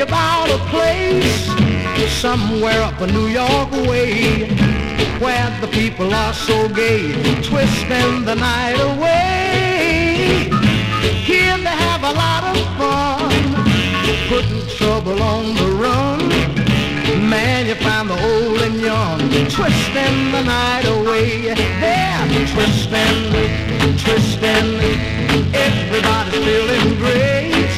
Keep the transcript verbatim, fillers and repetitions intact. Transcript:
you about a place somewhere up a New York way, where the people are so gay, twisting the night away. Here they have a lot of fun, putting trouble on the run. Man, you find the old and young, twisting the night away. They're twisting, twisting, everybody's feeling great.